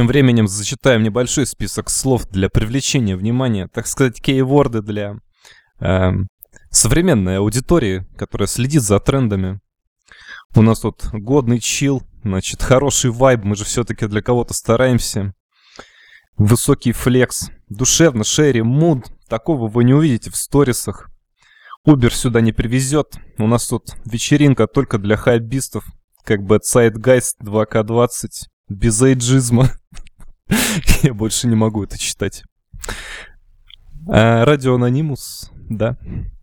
временем зачитаем небольшой список слов для привлечения внимания, так сказать, кейворды для современной аудитории, которая следит за трендами. У нас тут годный чил, значит, хороший вайб, мы же все-таки для кого-то стараемся. Высокий флекс, душевно, шерри, муд, такого вы не увидите в сторисах. Uber сюда не привезет, у нас тут вечеринка только для хайбистов, как бы Zeitgeist 2К20, без эйджизма. Я больше не могу это читать. Радио Анонимус, да.